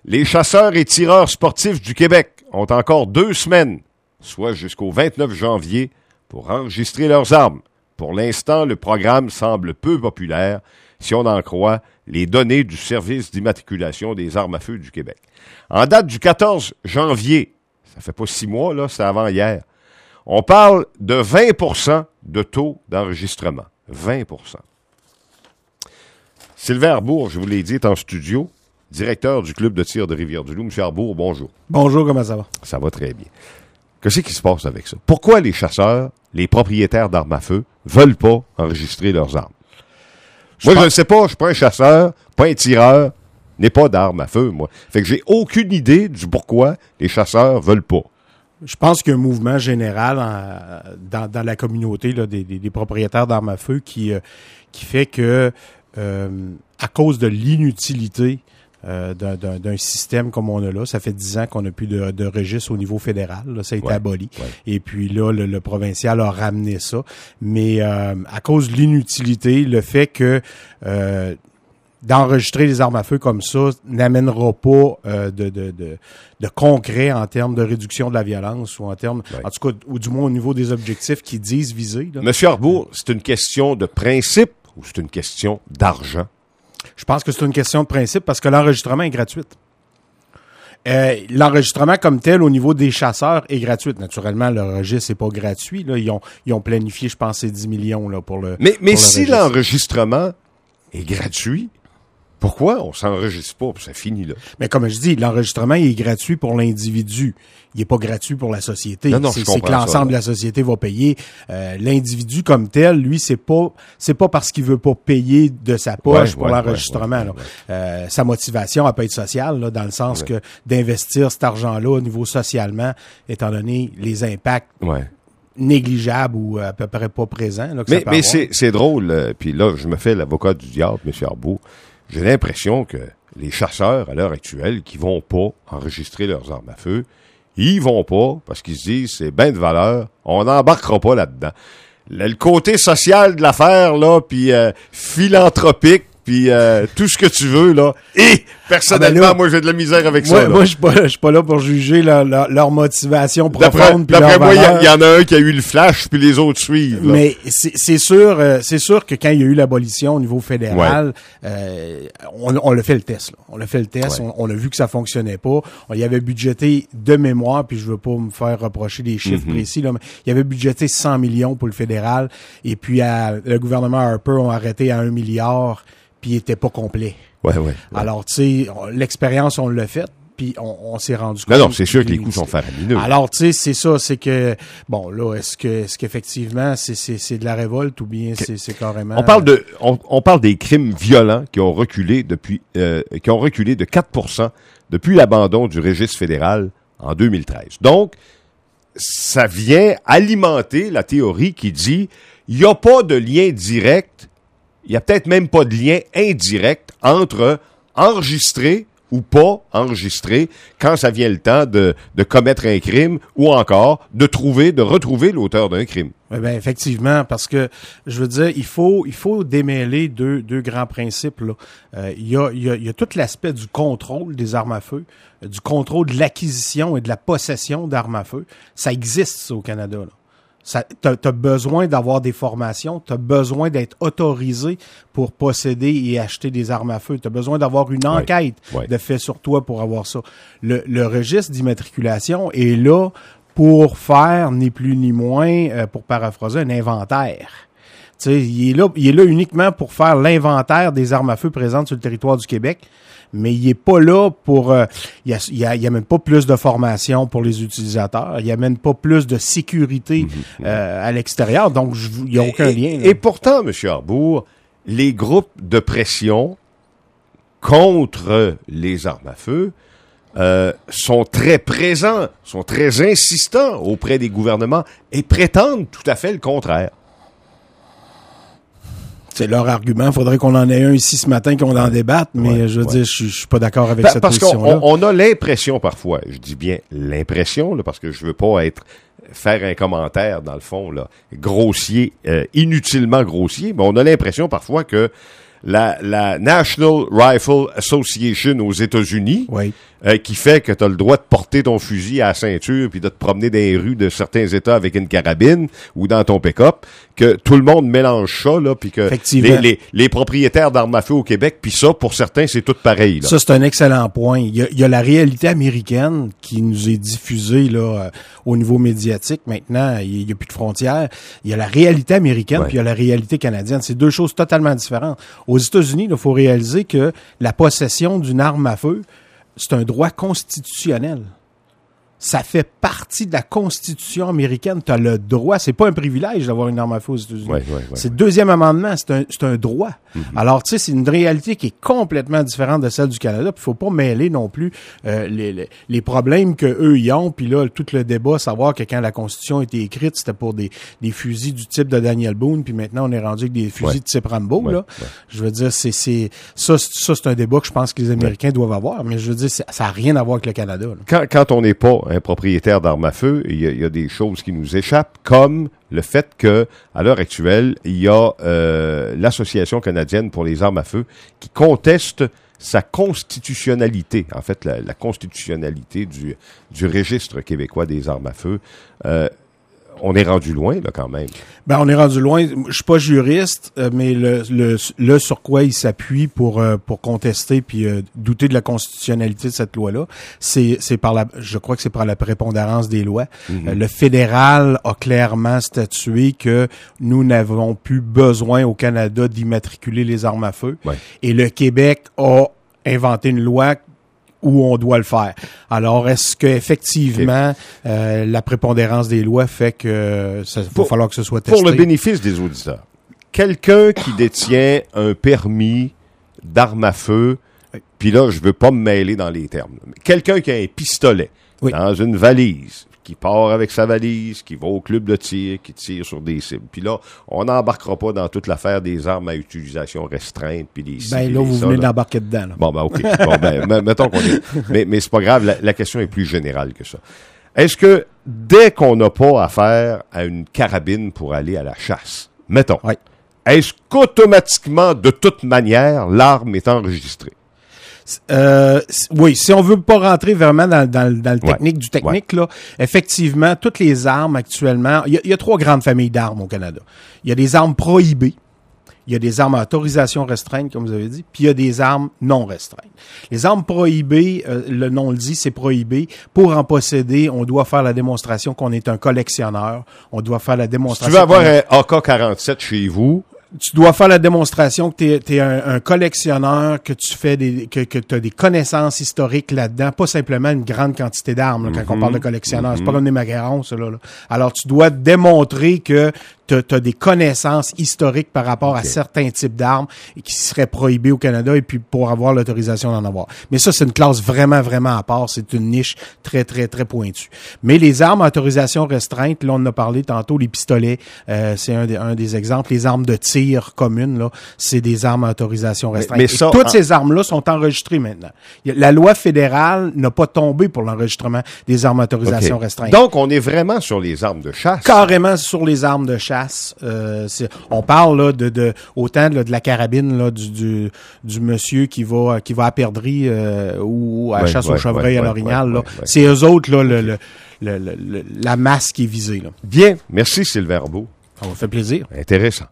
Les chasseurs et tireurs sportifs du Québec ont encore 2 semaines, soit jusqu'au 29 janvier, pour enregistrer leurs armes. Pour l'instant, le programme semble peu populaire, si on en croit les données du Service d'immatriculation des armes à feu du Québec. En date du 14 janvier, ça fait pas 6 mois, là, c'est avant hier, on parle de 20% de taux d'enregistrement. 20%. Sylvain Arbour, je vous l'ai dit, est en studio, directeur du club de tir de Rivière-du-Loup. Monsieur Arbour, bonjour. Bonjour, comment ça va? Ça va très bien. Qu'est-ce qui se passe avec ça? Pourquoi les chasseurs, les propriétaires d'armes à feu, veulent pas enregistrer leurs armes? Moi, je ne sais pas, je suis pas un chasseur, pas un tireur, n'ai pas d'armes à feu, moi. Fait que j'ai aucune idée du pourquoi les chasseurs veulent pas. Je pense qu'il y a un mouvement général dans la communauté là, des propriétaires d'armes à feu qui fait que, à cause de l'inutilité d'un système comme on a là, ça fait 10 ans qu'on n'a plus de registre au niveau fédéral, là, ça a été aboli. Ouais. Et puis là, le provincial a ramené ça. Mais à cause de l'inutilité, le fait que d'enregistrer les armes à feu comme ça n'amènera pas de concret en termes de réduction de la violence ou en termes, en tout cas, ou du moins au niveau des objectifs qu'ils disent viser. Là. Monsieur Arbour, c'est une question de principe ou c'est une question d'argent? Je pense que c'est une question de principe parce que l'enregistrement est gratuit. L'enregistrement comme tel au niveau des chasseurs est gratuit. Naturellement, le registre n'est pas gratuit. Là. Ils ont planifié, je pense, 10 millions là, pour le Mais si l'enregistrement est gratuit, pourquoi on s'enregistre pas? Ça finit là. Mais comme je dis, l'enregistrement il est gratuit pour l'individu. Il est pas gratuit pour la société. Non, c'est que l'ensemble de la société va payer. L'individu comme tel, lui, c'est pas parce qu'il veut pas payer de sa poche pour l'enregistrement. Sa motivation, elle peut être sociale, là, dans le sens que d'investir cet argent-là au niveau socialement, étant donné les impacts. Négligeable ou à peu près pas présent. Là, mais c'est drôle. Puis là, je me fais l'avocat du diable, M. Arbour. J'ai l'impression que les chasseurs, à l'heure actuelle, qui vont pas enregistrer leurs armes à feu, ils vont pas parce qu'ils se disent c'est bien de valeur, on n'embarquera pas là-dedans. Le côté social de l'affaire, là, puis philanthropique, puis tout ce que tu veux, là. Et personnellement, moi, j'ai de la misère avec ça. Moi, je suis pas là pour juger leur motivation profonde. D'après moi, il y en a un qui a eu le flash, puis les autres suivent. Là. Mais c'est sûr que quand il y a eu l'abolition au niveau fédéral, on l'a fait le test. Là. On l'a fait le test, on a vu que ça fonctionnait pas. On y avait budgété de mémoire, puis je veux pas me faire reprocher des chiffres précis, là, mais il y avait budgété 100 millions pour le fédéral, et puis le gouvernement Harper a arrêté à 1 milliard, puis il était pas complet. Ouais. Alors, tu sais, l'expérience, on l'a faite, puis on s'est rendu compte. Non, c'est sûr que les coûts sont faramineux. Alors, tu sais, c'est ça, c'est que, bon, là, est-ce qu'effectivement, c'est de la révolte ou bien c'est carrément... On parle des crimes violents qui ont reculé de 4% depuis l'abandon du registre fédéral en 2013. Donc, ça vient alimenter la théorie qui dit, il n'y a pas de lien direct. Il n'y a peut-être même pas de lien indirect entre enregistrer ou pas enregistrer quand ça vient le temps de commettre un crime ou encore de retrouver l'auteur d'un crime. Ben effectivement, parce que je veux dire, il faut démêler deux grands principes là. Il y a tout l'aspect du contrôle des armes à feu, du contrôle de l'acquisition et de la possession d'armes à feu. Ça existe ça, au Canada là. T'as besoin d'avoir des formations, t'as besoin d'être autorisé pour posséder et acheter des armes à feu. T'as besoin d'avoir une enquête de fait sur toi pour avoir ça. Le registre d'immatriculation est là pour faire, ni plus ni moins, pour paraphraser, un inventaire. Tu sais, il est là uniquement pour faire l'inventaire des armes à feu présentes sur le territoire du Québec. Mais il est pas là pour... il y a même pas plus de formation pour les utilisateurs. Il y a même pas plus de sécurité à l'extérieur. Donc, il n'y a aucun lien. Là. Et pourtant, M. Arbour, les groupes de pression contre les armes à feu sont très présents, sont très insistants auprès des gouvernements et prétendent tout à fait le contraire. C'est leur argument. Il faudrait qu'on en ait un ici ce matin, qu'on en débatte, mais je veux dire, je suis pas d'accord avec cette position-là. Parce qu'on a l'impression parfois, je dis bien l'impression, là, parce que je veux pas faire un commentaire, dans le fond, là, grossier, inutilement grossier, mais on a l'impression parfois que la National Rifle Association aux États-Unis, Oui. Qui fait que tu as le droit de porter ton fusil à la ceinture puis de te promener dans les rues de certains États avec une carabine ou dans ton pick-up, que tout le monde mélange ça, là, puis que les propriétaires d'armes à feu au Québec, puis ça, pour certains, c'est tout pareil. Là. Ça, c'est un excellent point. Il y a la réalité américaine qui nous est diffusée là au niveau médiatique. Maintenant, il y a plus de frontières. Il y a la réalité américaine, puis il y a la réalité canadienne. C'est deux choses totalement différentes. Aux États-Unis, il faut réaliser que la possession d'une arme à feu, c'est un droit constitutionnel. Ça fait partie de la Constitution américaine. Tu as le droit. C'est pas un privilège d'avoir une arme à feu aux États-Unis. C'est le deuxième amendement. C'est un droit. Mm-hmm. Alors, tu sais, c'est une réalité qui est complètement différente de celle du Canada. Puis, faut pas mêler non plus les problèmes que eux y ont. Puis là, tout le débat, savoir que quand la Constitution a été écrite, c'était pour des fusils du type de Daniel Boone. Puis maintenant, on est rendu avec des fusils de type Rambo. Là, je veux dire, ça, c'est un débat que je pense que les Américains doivent avoir. Mais je veux dire, ça a rien à voir avec le Canada. Quand on n'est pas un propriétaire d'armes à feu, il y a des choses qui nous échappent, comme le fait que, à l'heure actuelle, il y a l'Association canadienne pour les armes à feu qui conteste sa constitutionnalité, en fait, la constitutionnalité du registre québécois des armes à feu. On est rendu loin, là, quand même. Ben, on est rendu loin. Je suis pas juriste, mais le sur quoi il s'appuie pour contester puis douter de la constitutionnalité de cette loi-là, je crois que c'est par la prépondérance des lois. Mm-hmm. Le fédéral a clairement statué que nous n'avons plus besoin au Canada d'immatriculer les armes à feu. Ouais. Et le Québec a inventé une loi où on doit le faire. Alors, est-ce que effectivement la prépondérance des lois fait que ça va falloir que ce soit testé? Pour le bénéfice des auditeurs, quelqu'un qui détient un permis d'arme à feu, puis là, je veux pas me mêler dans les termes, mais quelqu'un qui a un pistolet dans une valise, qui part avec sa valise, qui va au club de tir, qui tire sur des cibles. Puis là, on n'embarquera pas dans toute l'affaire des armes à utilisation restreinte, puis des cibles. Ben là, vous venez d'embarquer dedans. Là. Bon, ben OK. Bon, ben, mettons qu'on est... Mais c'est pas grave, la question est plus générale que ça. Est-ce que, dès qu'on n'a pas affaire à une carabine pour aller à la chasse, mettons, est-ce qu'automatiquement, de toute manière, l'arme est enregistrée? Oui, si on veut pas rentrer vraiment dans le technique du technique, là, effectivement, toutes les armes actuellement, il y a 3 grandes familles d'armes au Canada. Il y a des armes prohibées, il y a des armes à autorisation restreinte, comme vous avez dit, puis il y a des armes non restreintes. Les armes prohibées, le nom le dit, c'est prohibé. Pour en posséder, on doit faire la démonstration qu'on est un collectionneur. On doit faire la démonstration... Si tu veux avoir un AK-47 chez vous... Tu dois faire la démonstration que t'es un collectionneur, que tu fais que t'as des connaissances historiques là-dedans, pas simplement une grande quantité d'armes, là, quand on parle de collectionneur. C'est pas comme des macarons, ça, là. Alors, tu dois démontrer que t'as des connaissances historiques par rapport à certains types d'armes qui seraient prohibées au Canada et puis pour avoir l'autorisation d'en avoir. Mais ça, c'est une classe vraiment, vraiment à part. C'est une niche très, très, très pointue. Mais les armes à autorisation restreinte, là, on en a parlé tantôt, les pistolets, c'est un des exemples. Les armes de tir communes, là, c'est des armes à autorisation restreinte. Mais ça, toutes ces armes-là sont enregistrées maintenant. La loi fédérale n'a pas tombé pour l'enregistrement des armes à autorisation restreinte. Donc, on est vraiment sur les armes de chasse. Carrément sur les armes de chasse. On parle là de autant là, de la carabine là du monsieur qui va à Perdrix ou à chasse au chevreuil à l'Orignal là. C'est eux autres là la masse qui est visée là. Bien, merci Sylvain Arbeau. Ça m'a fait plaisir. Intéressant.